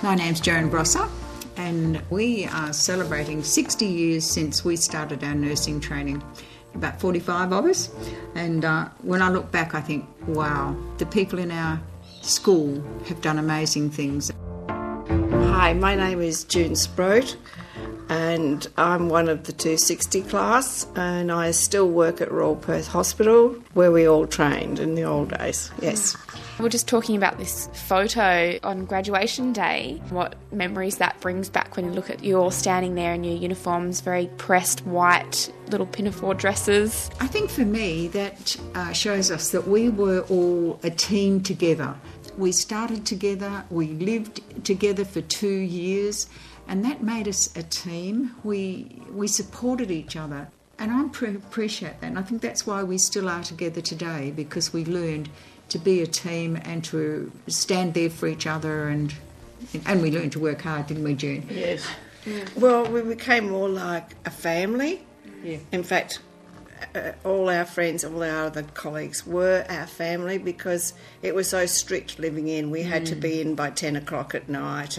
My name's Joan Brosser, and we are celebrating 60 years since we started our nursing training. About 45 of us, and when I look back I think, wow, the people in our school have done amazing things. Hi, my name is June Sproat and I'm one of the 260 class, and I still work at Royal Perth Hospital where we all trained in the old days, yes. We're just talking about this photo on graduation day, what memories that brings back when you look at you all standing there in your uniforms, very pressed white little pinafore dresses. I think for me that shows us that we were all a team together. We started together, we lived together for 2 years, and that made us a team. We supported each other, and I appreciate that, and I think that's why we still are together today, because we learned to be a team and to stand there for each other, and we learned to work hard, didn't we, June? Yes. Yeah. Well, we became more like a family. Yeah. In fact, all our friends, all our other colleagues were our family, because it was so strict living in. We had to be in by 10 o'clock at night,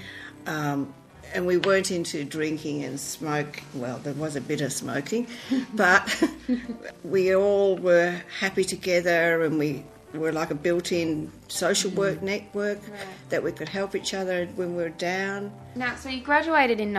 and we weren't into drinking and smoke. Well, there was a bit of smoking, but we all were happy together, and we were like a built-in social work network that we could help each other when we were down. Now, so you graduated in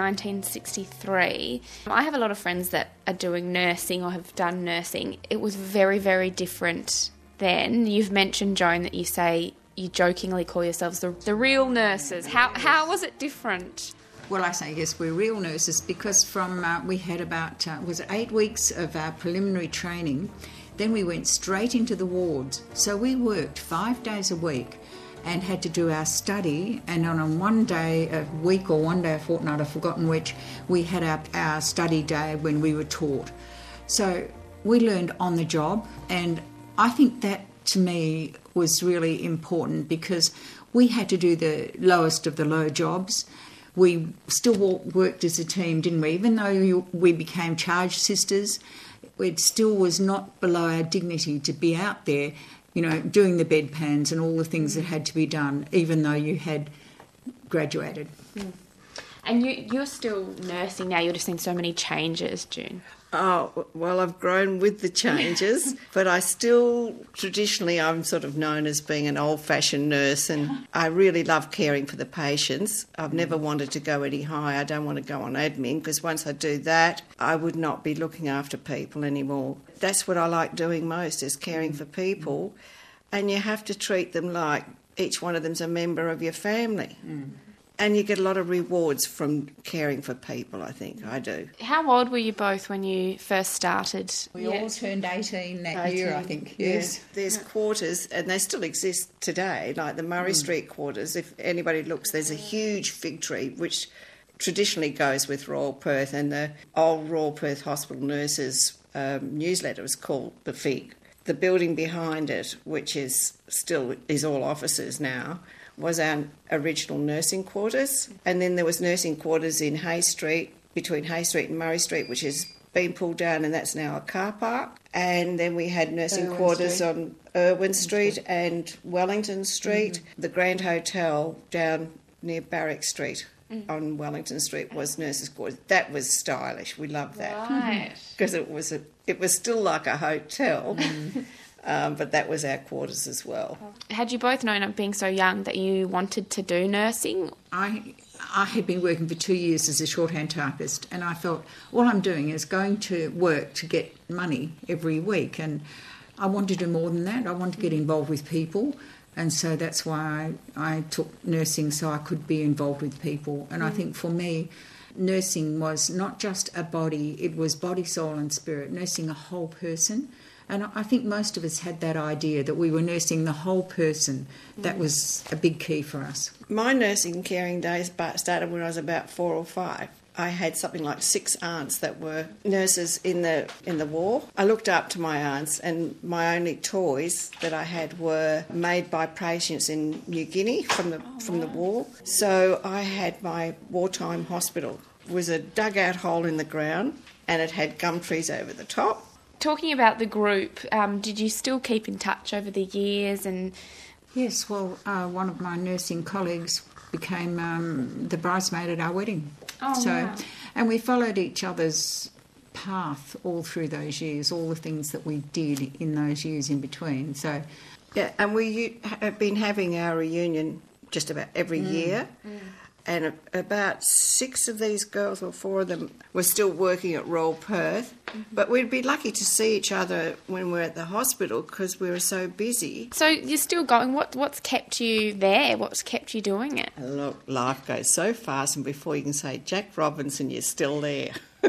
1963. I have a lot of friends that are doing nursing or have done nursing. It was very, very different then. You've mentioned, Joan, that you say you jokingly call yourselves the real nurses. How was it different? Well, I say yes, we're real nurses, because from we had about 8 weeks of our preliminary training. Then we went straight into the wards. So we worked 5 days a week and had to do our study, and on one day a week or one day a fortnight, I've forgotten which, we had our study day when we were taught. So we learned on the job, and I think that to me was really important, because we had to do the lowest of the low jobs. We still worked as a team, didn't we? Even though we became charge sisters, it still was not below our dignity to be out there, doing the bedpans and all the things that had to be done, even though you had graduated. And you're still nursing now. You're just seeing so many changes, June. Oh, well, I've grown with the changes, but I still, traditionally, I'm sort of known as being an old-fashioned nurse, and I really love caring for the patients. I've never wanted to go any higher. I don't want to go on admin, because once I do that, I would not be looking after people anymore. That's what I like doing most, is caring for people, and you have to treat them like each one of them's a member of your family. And you get a lot of rewards from caring for people, I think. I do. How old were you both when you first started? We all turned 18 that year, I think. Yes. There's quarters, and they still exist today, like the Murray Street quarters. If anybody looks, there's a huge fig tree, which traditionally goes with Royal Perth, and the old Royal Perth Hospital Nurses newsletter was called The Fig. The building behind it, which is all offices now, was our original nursing quarters, and then there was nursing quarters in Hay Street, between Hay Street and Murray Street, which has been pulled down, and that's now a car park. And then we had nursing quarters on Irwin Street and Wellington Street. The Grand Hotel down near Barrack Street on Wellington Street was nurses' quarters. That was stylish. We loved that. Right. Because it was still like a hotel. But that was our quarters as well. Had you both known, being so young, that you wanted to do nursing? I had been working for 2 years as a shorthand typist, and I felt all I'm doing is going to work to get money every week, and I wanted to do more than that. I wanted to get involved with people, and so that's why I took nursing, so I could be involved with people. And I think for me, nursing was not just a body, it was body, soul and spirit, nursing a whole person. And I think most of us had that idea that we were nursing the whole person. That was a big key for us. My nursing caring days started when I was about 4 or 5. I had something like 6 aunts that were nurses in the war. I looked up to my aunts, and my only toys that I had were made by patients in New Guinea from the war. So I had my wartime hospital. It was a dugout hole in the ground, and it had gum trees over the top. Talking about the group, did you still keep in touch over the years? And yes, well, one of my nursing colleagues became the bridesmaid at our wedding. Oh, wow. And we followed each other's path all through those years, all the things that we did in those years in between. So, yeah, and we have been having our reunion just about every year. And about 6 of these girls, or 4 of them, were still working at Royal Perth. But we'd be lucky to see each other when we're at the hospital because we were so busy. So you're still going. What's kept you there? What's kept you doing it? Look, life goes so fast, and before you can say Jack Robinson, you're still there.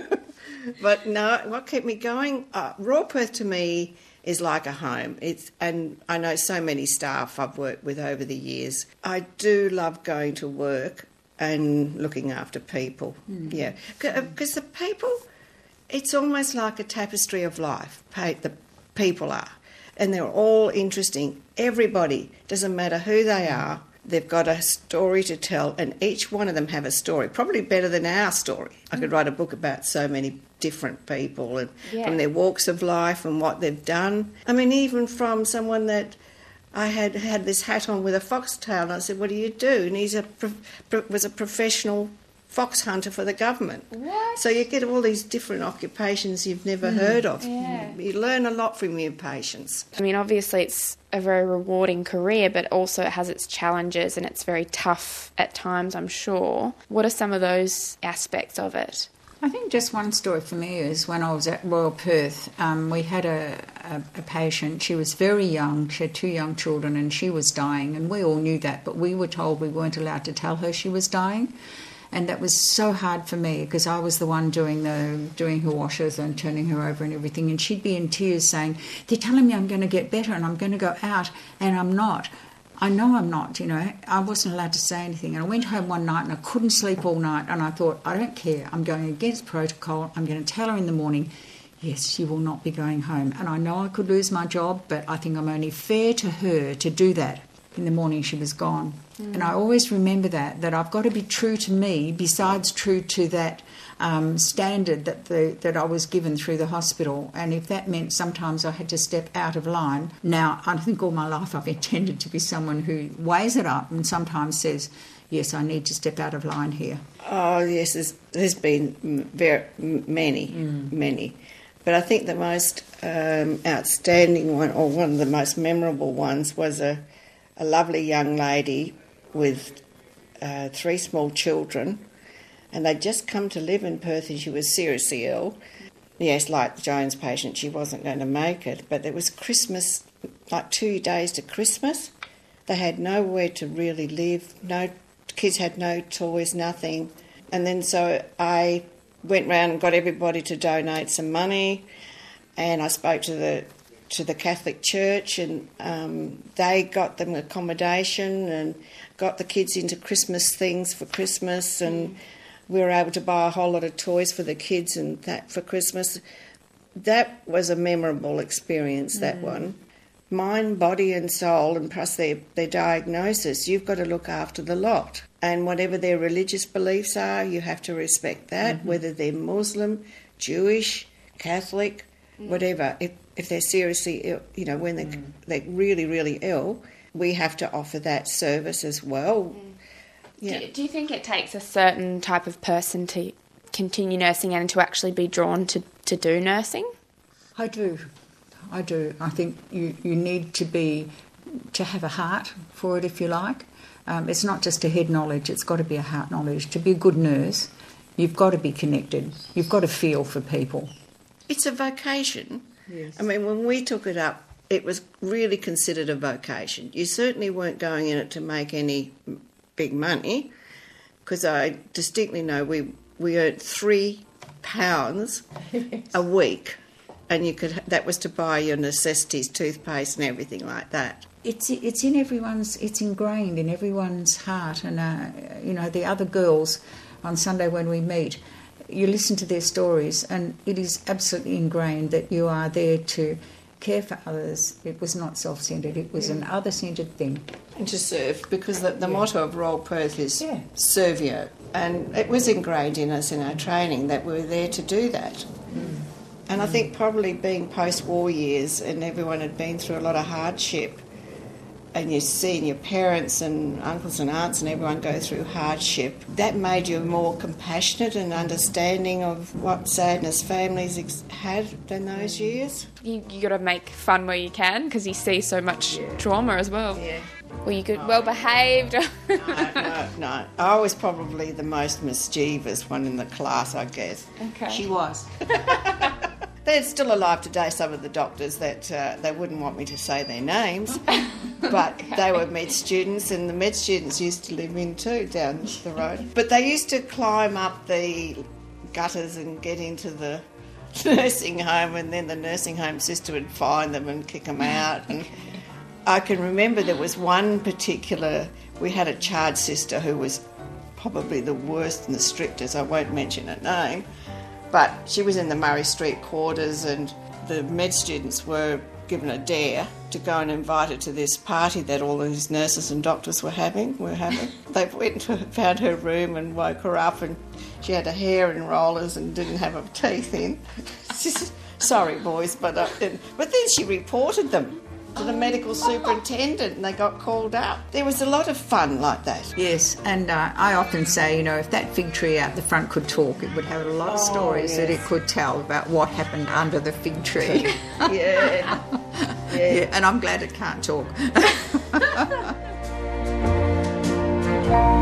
But no, what kept me going? Royal Perth to me is like a home. And I know so many staff I've worked with over the years. I do love going to work and looking after people. Yeah, because the people, it's almost like a tapestry of life. The people are, and they're all interesting. Everybody, doesn't matter who they are, they've got a story to tell, and each one of them have a story, probably better than our story. I could write a book about so many different people and from their walks of life and what they've done. I mean, even from someone that I had this hat on with a foxtail, and I said, "What do you do?" And he's was a professional fox hunter for the government. What? So you get all these different occupations you've never heard of. Yeah. You learn a lot from your patients. I mean, obviously it's a very rewarding career, but also it has its challenges and it's very tough at times, I'm sure. What are some of those aspects of it? I think just one story for me is when I was at Royal Perth, we had a patient. She was very young. She had 2 young children and she was dying, and we all knew that, but we were told we weren't allowed to tell her she was dying. And that was so hard for me because I was the one doing her washes and turning her over and everything. And she'd be in tears saying, "They're telling me I'm going to get better and I'm going to go out, and I'm not. I know I'm not, you know." I wasn't allowed to say anything. And I went home one night and I couldn't sleep all night. And I thought, I don't care. I'm going against protocol. I'm going to tell her in the morning, yes, she will not be going home. And I know I could lose my job, but I think I'm only fair to her to do that. In the morning she was gone. And I always remember that I've got to be true to me, besides true to that standard that I was given through the hospital. And if that meant sometimes I had to step out of line. Now, I think all my life I've intended to be someone who weighs it up and sometimes says, yes, I need to step out of line here. Oh, yes, there's been many. But I think the most outstanding one, or one of the most memorable ones, was a lovely young lady with 3 small children, and they'd just come to live in Perth and she was seriously ill. Yes, like Joan's patient, she wasn't going to make it, but it was Christmas, like 2 days to Christmas. They had nowhere to really live, no kids had no toys, nothing. And then so I went round and got everybody to donate some money, and I spoke to the Catholic Church, and they got them accommodation and got the kids into Christmas things for Christmas, and we were able to buy a whole lot of toys for the kids and that for Christmas. That was a memorable experience, that one. Mind, body and soul, and plus their diagnosis, you've got to look after the lot. And whatever their religious beliefs are, you have to respect that, whether they're Muslim, Jewish, Catholic, whatever. If they're seriously ill, you know, when they're really, really ill, we have to offer that service as well. Yeah. Do you think it takes a certain type of person to continue nursing and to actually be drawn to do nursing? I do. I think you need to have a heart for it, if you like. It's not just a head knowledge, it's got to be a heart knowledge. To be a good nurse, you've got to be connected. You've got to feel for people. It's a vocation. Yes. I mean, when we took it up, it was really considered a vocation. You certainly weren't going in it to make any big money, because I distinctly know we earned £3 a week, and that was to buy your necessities, toothpaste and everything like that. It's ingrained in everyone's heart, and the other girls on Sunday when we meet, you listen to their stories, and it is absolutely ingrained that you are there to care for others. It was not self-centred, it was an other-centred thing. And to serve, because the motto of Royal Perth is Servio, and it was ingrained in us in our training that we were there to do that. And I think probably being post-war years and everyone had been through a lot of hardship, and you're seeing your parents and uncles and aunts and everyone go through hardship, that made you more compassionate and understanding of what sadness families had in those years. You got to make fun where you can because you see so much trauma as well. Yeah. Were you good, well behaved? No. I was probably the most mischievous one in the class, I guess. Okay. She was. They're still alive today, some of the doctors that they wouldn't want me to say their names, but they were med students, and the med students used to live in too down the road. But they used to climb up the gutters and get into the nursing home, and then the nursing home sister would find them and kick them out. And I can remember there was one particular, we had a charge sister who was probably the worst and the strictest, I won't mention her name, but she was in the Murray Street quarters, and the med students were given a dare to go and invite her to this party that all these nurses and doctors were having. They went and found her room and woke her up, and she had her hair in rollers and didn't have her teeth in. Sorry, boys, but then she reported them to the medical superintendent, and they got called out. There was a lot of fun like that. Yes, and I often say, if that fig tree out the front could talk, it would have a lot of stories that it could tell about what happened under the fig tree. Yeah. Yeah, and I'm glad it can't talk.